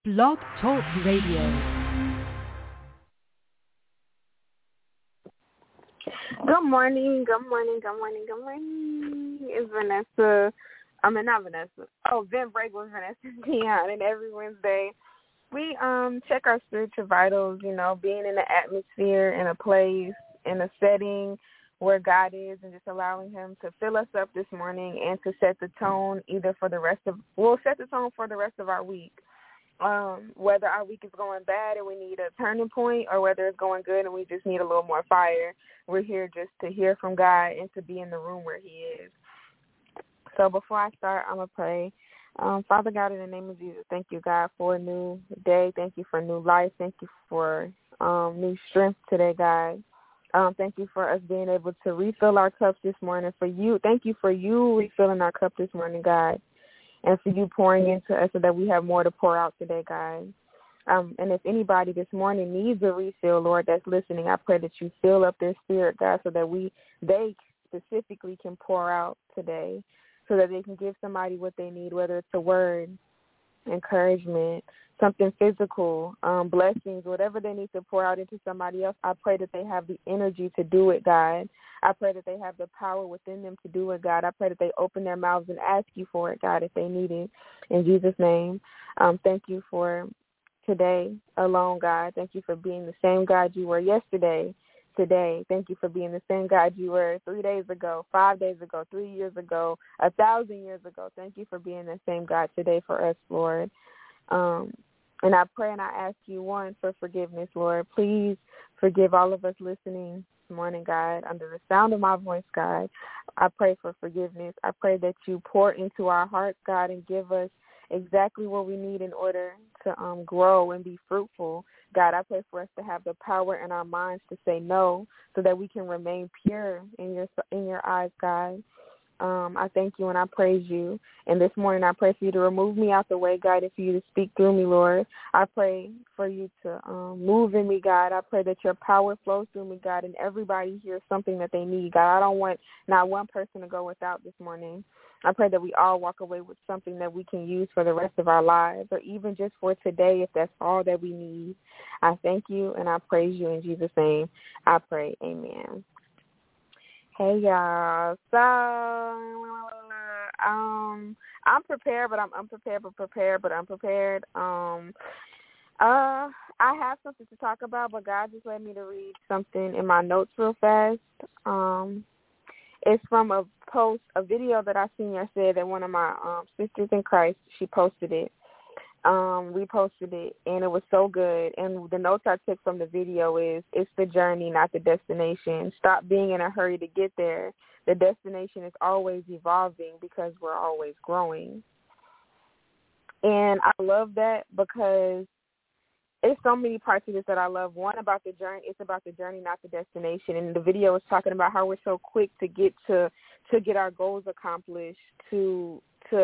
Blog Talk Radio. Good morning. It's Vanessa. Not Vanessa. Vent Break with Vanessa and Dion. And every Wednesday, we check our spiritual vitals, being in the atmosphere, in a place, in a setting where God is, and just allowing him to fill us up this morning and to set the tone for the rest of our week. Whether our week is going bad and we need a turning point, or whether it's going good and we just need a little more fire, we're here just to hear from God and to be in the room where he is. So before I start, I'm going to pray. Father God, in the name of Jesus, thank you, God, for a new day. Thank you for new life. Thank you for new strength today, God. Thank you for us being able to refill our cups this morning. Thank you for you refilling our cup this morning, God, and for you pouring into us so that we have more to pour out today, God. And if anybody this morning needs a refill, Lord, that's listening, I pray that you fill up their spirit, God, so that they specifically can pour out today, so that they can give somebody what they need, whether it's a word, encouragement, something physical, blessings, whatever they need to pour out into somebody else. I pray that they have the energy to do it, God. I pray that they have the power within them to do it, God. I pray that they open their mouths and ask you for it, God, if they need it. In Jesus' name, thank you for today alone, God. Thank you for being the same God you were yesterday, today. Thank you for being the same God you were 3 days ago, 5 days ago, 3 years ago, 1,000 years ago. Thank you for being the same God today for us, Lord. And I pray and I ask you, one, for forgiveness, Lord. Please forgive all of us listening this morning, God, under the sound of my voice, God. I pray for forgiveness. I pray that you pour into our hearts, God, and give us exactly what we need in order to grow and be fruitful. God, I pray for us to have the power in our minds to say no, so that we can remain pure in your eyes, God. I thank you and I praise you. And this morning I pray for you to remove me out the way, God, and for you to speak through me, Lord. I pray for you to move in me, God. I pray that your power flows through me, God, and everybody hears something that they need, God. I don't want not one person to go without this morning. I pray that we all walk away with something that we can use for the rest of our lives, or even just for today, if that's all that we need. I thank you and I praise you in Jesus' name. I pray. Amen. Hey, y'all. So, I'm prepared, but I'm unprepared, but unprepared. I have something to talk about, but God just led me to read something in my notes real fast. It's from a video that I seen yesterday that one of my sisters in Christ, she posted it. Reposted it, and it was so good. And the notes I took from the video is, it's the journey, not the destination. Stop being in a hurry to get there. The destination is always evolving because we're always growing. And I love that because it's so many parts of this that I love. One, about the journey. It's about the journey, not the destination. And the video was talking about how we're so quick to get our goals accomplished, to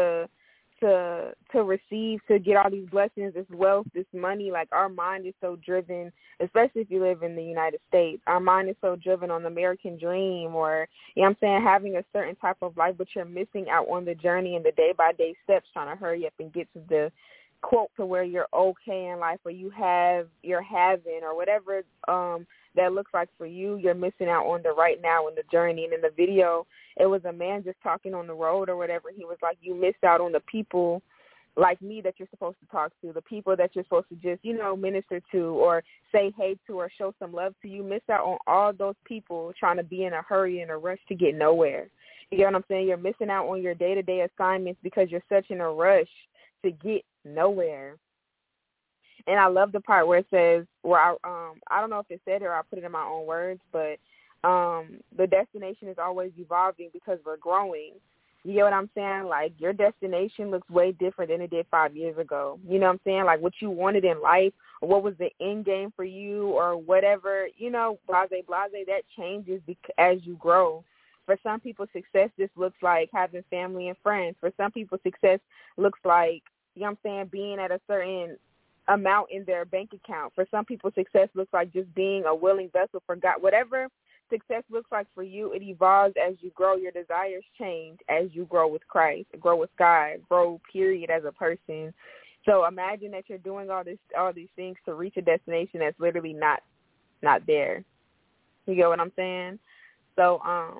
receive, to get all these blessings, this wealth, this money. Like, our mind is so driven, especially if you live in the United States. Our mind is so driven on the American dream, or, having a certain type of life, but you're missing out on the journey and the day-by-day steps, trying to hurry up and get to the quote to where you're okay in life, or you're having, or whatever that looks like for you. You're missing out on the right now in the journey. And in the video, it was a man just talking on the road or whatever. He was like, you missed out on the people like me that you're supposed to talk to, the people that you're supposed to just, minister to or say hey to or show some love to. You missed out on all those people trying to be in a hurry and a rush to get nowhere. You get what I'm saying? You're missing out on your day-to-day assignments because you're such in a rush to get nowhere. And I love the part where it says, I don't know if it said it or I put it in my own words, but the destination is always evolving because we're growing. You get what I'm saying? Like, your destination looks way different than it did 5 years ago. You know what I'm saying? Like, what you wanted in life, or what was the end game for you, or whatever, blase, that changes as you grow. For some people, success just looks like having family and friends. For some people, success looks like, being at a certain amount in their bank account. For some people, success looks like just being a willing vessel for God. Whatever success looks like for you, it evolves as you grow. Your desires change as you grow with Christ, grow with God, grow, period, as a person. So imagine that you're doing all these things to reach a destination that's literally not there. You get what I'm saying? So,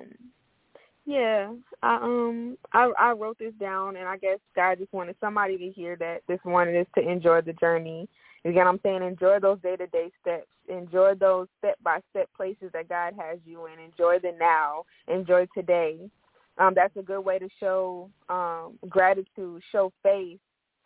yeah, I wrote this down, and I guess God just wanted somebody to hear that this morning is to enjoy the journey. You get what I'm saying? Enjoy those day-to-day steps. Enjoy those step-by-step places that God has you in. Enjoy the now. Enjoy today. That's a good way to show gratitude, show faith,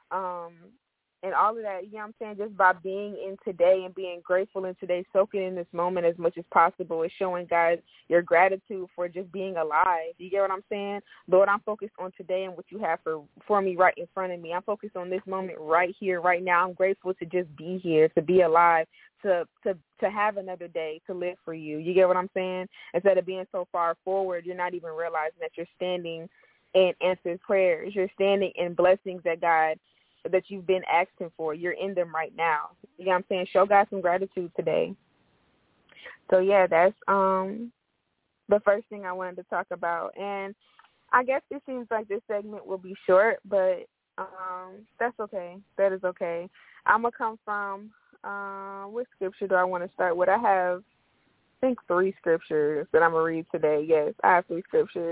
and all of that, you know what I'm saying, just by being in today and being grateful in today, soaking in this moment as much as possible, is showing God your gratitude for just being alive. You get what I'm saying? Lord, I'm focused on today and what you have for me right in front of me. I'm focused on this moment right here, right now. I'm grateful to just be here, to be alive, to have another day to live for you. You get what I'm saying? Instead of being so far forward, you're not even realizing that you're standing in answered prayers. You're standing in blessings that you've been asking for. You're in them right now. You know what I'm saying? Show God some gratitude today. So, yeah, that's the first thing I wanted to talk about. And I guess it seems like this segment will be short, but that's okay. That is okay. I'm going to come from, what scripture do I want to start with? I have, I think, 3 scriptures that I'm going to read today. Yes, I have 3 scriptures.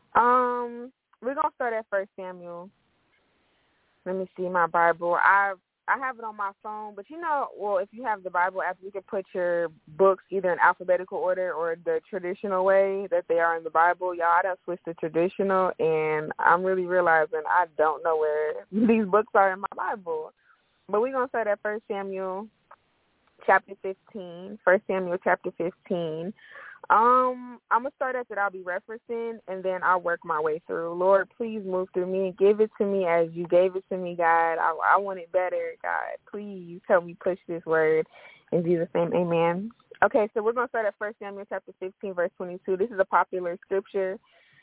We're going to start at 1 Samuel. Let me see my Bible. I have it on my phone, but if you have the Bible app, you can put your books either in alphabetical order or the traditional way that they are in the Bible. Y'all, I done switched to traditional, and I'm really realizing I don't know where these books are in my Bible. But we're going to start at 1 Samuel chapter 15. 1 Samuel chapter 15. I'm going to start at that I'll be referencing, and then I'll work my way through. Lord, please move through me and give it to me as you gave it to me, God. I want it better, God. Please help me push this word. In Jesus' name, amen. Okay, so we're going to start at 1 Samuel chapter 15, verse 22. This is a popular scripture,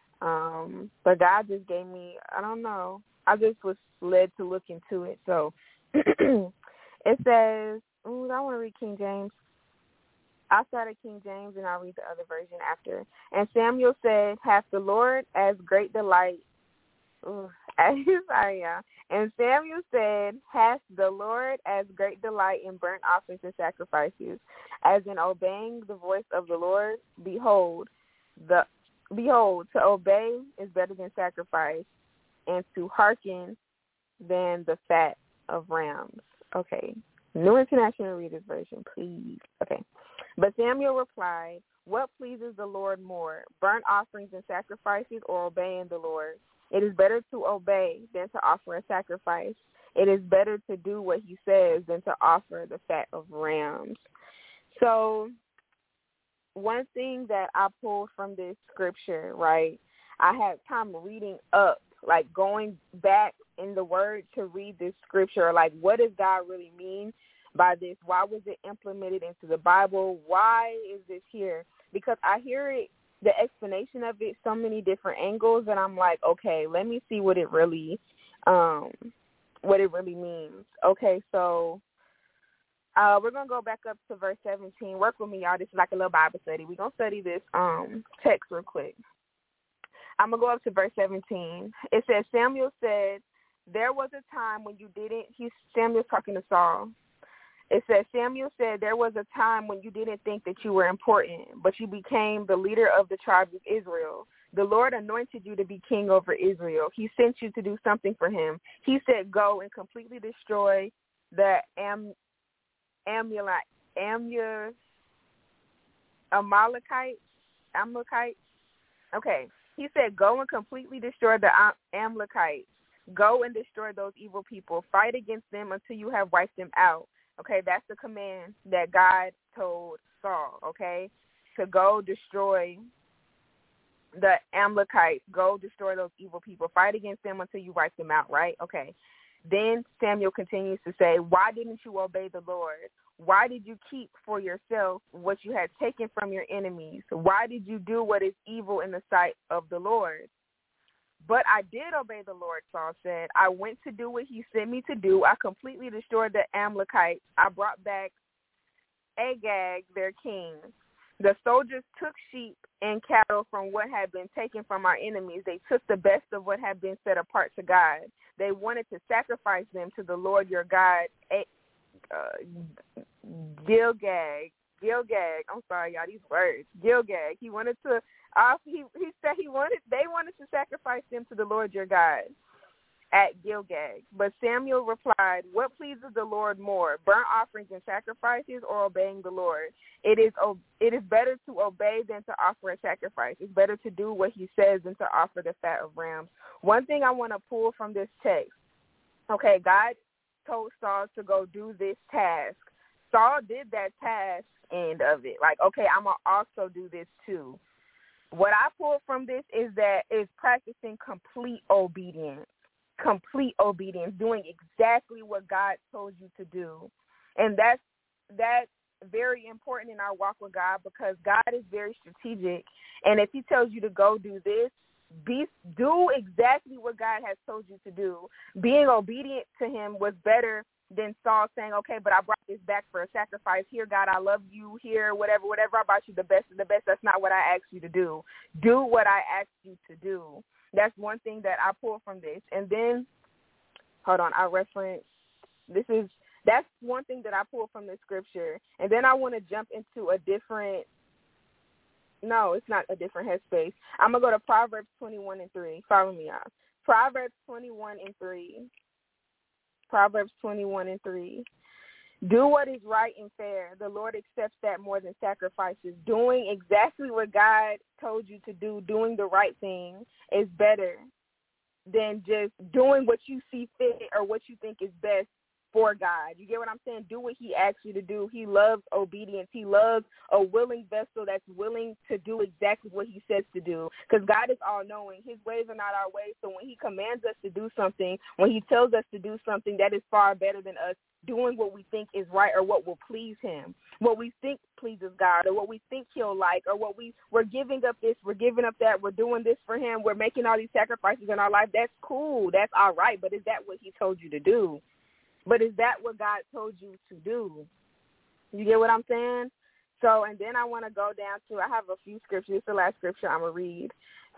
but God just gave me, I don't know, I just was led to look into it. So it says, I want to read King James. I'll start at King James, and I'll read the other version after. And Samuel said, hath the Lord as great delight. And Samuel said, hath the Lord as great delight in burnt offerings and sacrifices, as in obeying the voice of the Lord? Behold, to obey is better than sacrifice, and to hearken than the fat of rams. Okay. New International Reader's Version, please. Okay. But Samuel replied, what pleases the Lord more, burnt offerings and sacrifices, or obeying the Lord? It is better to obey than to offer a sacrifice. It is better to do what he says than to offer the fat of rams. So one thing that I pulled from this scripture, right, I had time reading up, like going back in the word to read this scripture, like what does God really mean by this? Why was it implemented into the Bible? Why is this here? Because I hear it, the explanation of it, so many different angles, and I'm like, okay, let me see what it really means. Okay, so we're gonna go back up to verse 17. Work with me, y'all. This is like a little Bible study. We're gonna study this text real quick. I'm gonna go up to verse 17. It says, Samuel said, there was a time when you didn't. Samuel's talking to Saul. It says, Samuel said, there was a time when you didn't think that you were important, but you became the leader of the tribes of Israel. The Lord anointed you to be king over Israel. He sent you to do something for him. He said, go and completely destroy the Amalekites. Okay. He said, go and completely destroy the Amalekites. Go and destroy those evil people. Fight against them until you have wiped them out. Okay, that's the command that God told Saul, okay, to go destroy the Amalekites. Go destroy those evil people. Fight against them until you wipe them out, right? Okay. Then Samuel continues to say, why didn't you obey the Lord? Why did you keep for yourself what you had taken from your enemies? Why did you do what is evil in the sight of the Lord? But I did obey the Lord, Saul said. I went to do what he sent me to do. I completely destroyed the Amalekites. I brought back Agag, their king. The soldiers took sheep and cattle from what had been taken from our enemies. They took the best of what had been set apart to God. they wanted to sacrifice them to the Lord your God, Gilgag. I'm sorry, y'all, these words. Gilgag. He wanted to. He said they wanted to sacrifice them to the Lord your God at Gilgag. But Samuel replied, "What pleases the Lord more, burnt offerings and sacrifices, or obeying the Lord? It is better to obey than to offer a sacrifice. It's better to do what he says than to offer the fat of rams." One thing I want to pull from this text, okay, God told Saul to go do this task. Saul did that task end of it. Like, okay, I'm going to also do this too. What I pull from this is that it's practicing complete obedience, doing exactly what God told you to do. And that's very important in our walk with God, because God is very strategic. And if he tells you to go do this, do exactly what God has told you to do. Being obedient to him was better than Saul saying, okay, but I brought this back for a sacrifice. Here, God, I love you. Here, whatever, I brought you the best of the best. That's not what I asked you to do. Do what I asked you to do. That's one thing that I pull from this. And then, hold on, that's one thing that I pull from this scripture. And then I want to jump into it's not a different headspace. I'm going to go to Proverbs 21:3. Follow me, y'all. Proverbs 21:3. Proverbs 21:3. Do what is right and fair. The Lord accepts that more than sacrifices. Doing exactly what God told you to do, doing the right thing, is better than just doing what you see fit or what you think is best for God. You get what I'm saying? Do what he asks you to do. He loves obedience. He loves a willing vessel that's willing to do exactly what he says to do, because God is all-knowing. His ways are not our ways. So when he commands us to do something, when he tells us to do something, that is far better than us doing what we think is right or what will please him, what we think pleases God, or what we think he'll like, or we're giving up this, we're giving up that, we're doing this for him, we're making all these sacrifices in our life. That's cool. That's all right. But is that what he told you to do? But is that what God told you to do? You get what I'm saying? So, and then I want to go down to, I have a few scriptures. It's the last scripture I'm going to read.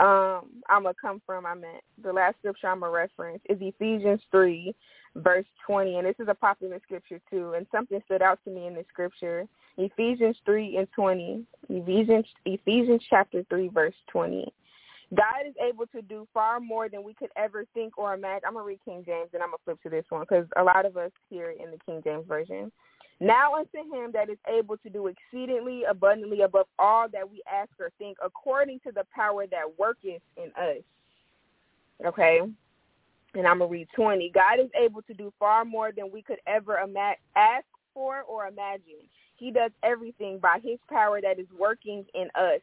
The last scripture I'm going to reference is Ephesians 3, verse 20. And this is a popular scripture too. And something stood out to me in this scripture. Ephesians 3:20. Ephesians chapter 3, verse 20. God is able to do far more than we could ever think or imagine. I'm going to read King James, and I'm going to flip to this one, because a lot of us hear it in the King James Version. Now unto him that is able to do exceedingly abundantly above all that we ask or think, according to the power that worketh in us. Okay? And I'm going to read 20. God is able to do far more than we could ever ask for or imagine. He does everything by his power that is working in us,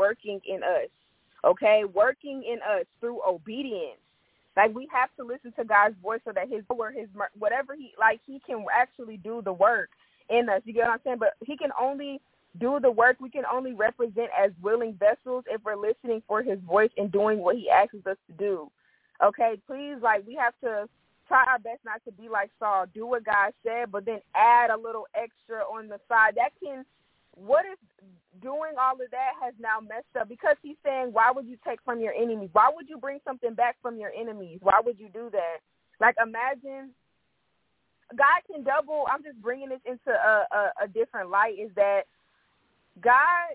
Okay, working in us through obedience. Like, we have to listen to God's voice so that his whatever he can actually do the work in us. You get what I'm saying? But he can only do the work. We can only represent as willing vessels if we're listening for his voice and doing what he asks us to do. Okay, please, we have to try our best not to be like Saul. Do what God said, but then add a little extra on the side. What if doing all of that has now messed up? Because he's saying, why would you take from your enemies? Why would you bring something back from your enemies? Why would you do that? Imagine God can double. I'm just bringing this into a different light, is that God,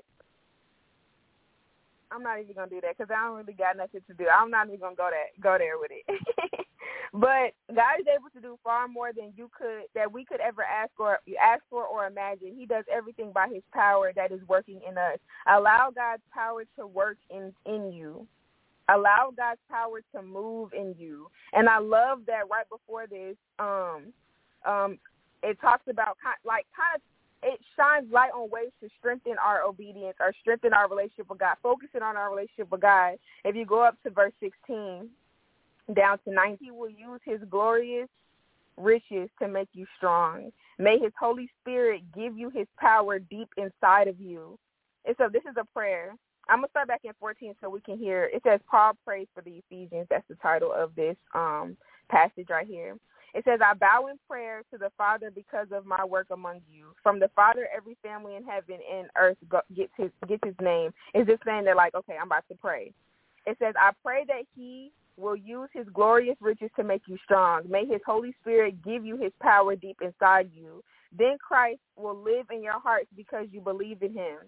I'm not even going to do that because I don't really got nothing to do. I'm not even going to go there with it. But God is able to do far more than we could ever ask for or imagine. He does everything by his power that is working in us. Allow God's power to work in you. Allow God's power to move in you. And I love that right before this, it talks about it shines light on ways to strengthen our obedience or strengthen our relationship with God, focusing on our relationship with God. If you go up to verse 16, down to 19, he will use his glorious riches to make you strong. May his Holy Spirit give you his power deep inside of you. And so this is a prayer. I'm going to start back in 14 so we can hear. It says, Paul prays for the Ephesians. That's the title of this passage right here. It says, I bow in prayer to the Father because of my work among you. From the Father, every family in heaven and earth gets his name. It's just saying that, okay, I'm about to pray. It says, I pray that he will use his glorious riches to make you strong. May his Holy Spirit give you his power deep inside you. Then Christ will live in your hearts because you believe in him.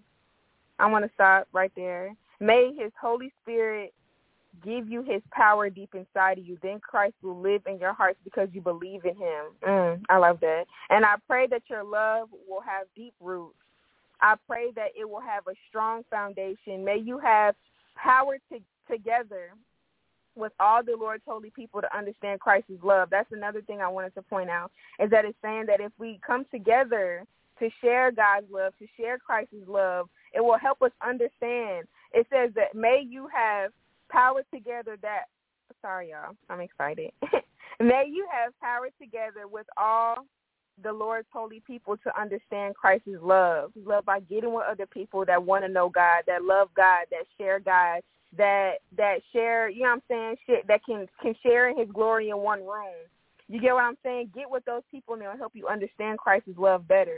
I want to stop right there. May his Holy Spirit give you his power deep inside of you. Then Christ will live in your hearts because you believe in him. I love that. And I pray that your love will have deep roots. I pray that it will have a strong foundation. May you have power together with all the Lord's holy people to understand Christ's love. That's another thing I wanted to point out, is that it's saying that if we come together to share God's love, to share Christ's love, it will help us understand. It says that may you have power together that, sorry y'all, I'm excited. May you have power together with all the Lord's holy people to understand Christ's love. Love by getting with other people that want to know God, that love God, that share God, that share, you know what I'm saying, shit, that can share in his glory in one room. You get what I'm saying? Get with those people and they'll help you understand Christ's love better.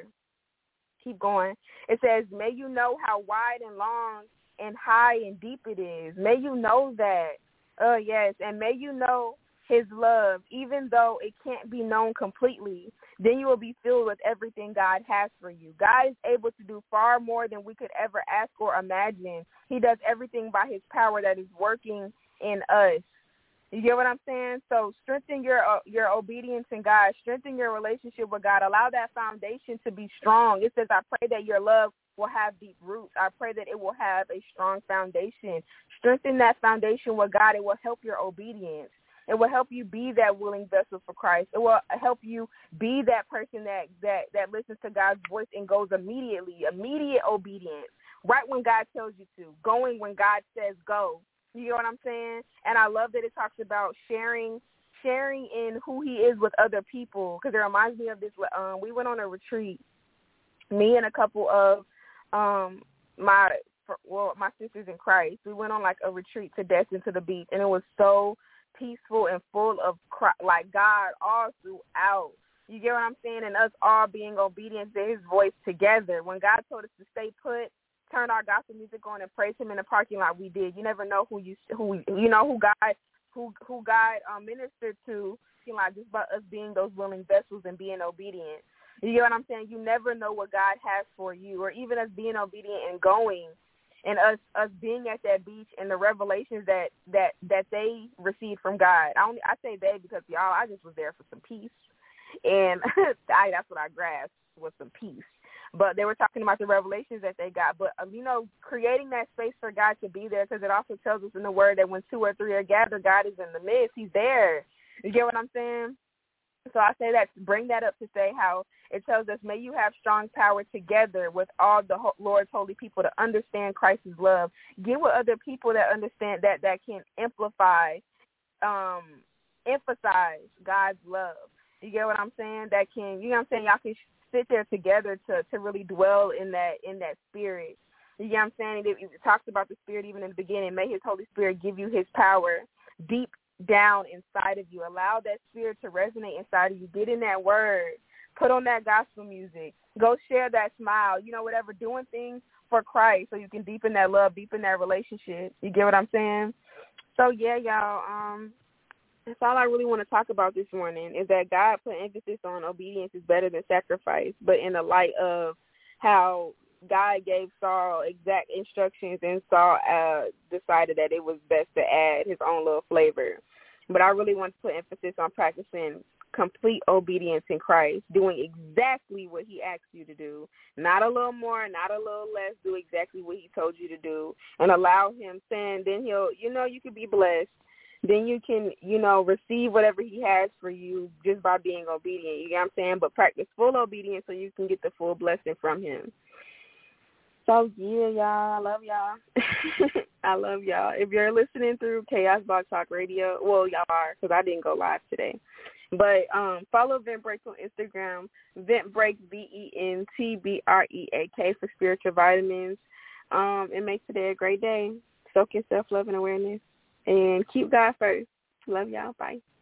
Keep going. It says, may you know how wide and long and high and deep it is. May you know that. Yes. And may you know his love, even though it can't be known completely. Then you will be filled with everything God has for you. God is able to do far more than we could ever ask or imagine. He does everything by his power that is working in us. You get what I'm saying? So strengthen your obedience in God. Strengthen your relationship with God. Allow that foundation to be strong. It says, I pray that your love will have deep roots. I pray that it will have a strong foundation. Strengthen that foundation with God. It will help your obedience. It will help you be that willing vessel for Christ. It will help you be that person that listens to God's voice and goes immediate obedience, right when God tells you to, going when God says go. You know what I'm saying? And I love that it talks about sharing in who he is with other people, because it reminds me of this. We went on a retreat, me and a couple of my sisters in Christ. We went on like a retreat to Destin to the beach, and it was so peaceful and full of like God all throughout. You get what I'm saying? And us all being obedient to his voice together. When God told us to stay put, turn our gospel music on and praise him in the parking lot, we did. You never know who God ministered to, like just by us being those willing vessels and being obedient. You get what I'm saying? You never know what God has for you, or even us being obedient and going, and us being at that beach and the revelations that they received from God. I say they because, y'all, I just was there for some peace, and that's what I grasped, was some peace. But they were talking about the revelations that they got. But, creating that space for God to be there, because it also tells us in the word that when 2 or 3 are gathered, God is in the midst. He's there. You get what I'm saying? So I say that, bring that up to say how it tells us, may you have strong power together with all the Lord's holy people to understand Christ's love. Get with other people that understand that can emphasize God's love. You get what I'm saying? That can, you know what I'm saying? Y'all can sit there together to really dwell in that spirit. You get what I'm saying? It talks about the spirit even in the beginning. May his Holy Spirit give you his power deep down inside of you. Allow that spirit to resonate inside of you. Get in that word. Put on that gospel music. Go share that smile. Whatever, doing things for Christ so you can deepen that love, deepen that relationship. You get what I'm saying? So, yeah, y'all, that's all I really want to talk about this morning, is that God put emphasis on obedience is better than sacrifice, but in the light of how God gave Saul exact instructions, and Saul decided that it was best to add his own little flavor. But I really want to put emphasis on practicing complete obedience in Christ, doing exactly what he asked you to do, not a little more, not a little less. Do exactly what he told you to do, and allow him, saying, then he'll, you can be blessed. Then you can, receive whatever he has for you just by being obedient. You know what I'm saying? But practice full obedience so you can get the full blessing from him. So, yeah, y'all, I love y'all. I love y'all. If you're listening through Chaos Blog Talk Radio, well, y'all are, because I didn't go live today. But follow Vent Break on Instagram, Vent Break, VENTBREAK, for spiritual vitamins. And make today a great day. Soak in self-love and awareness. And keep God first. Love y'all. Bye.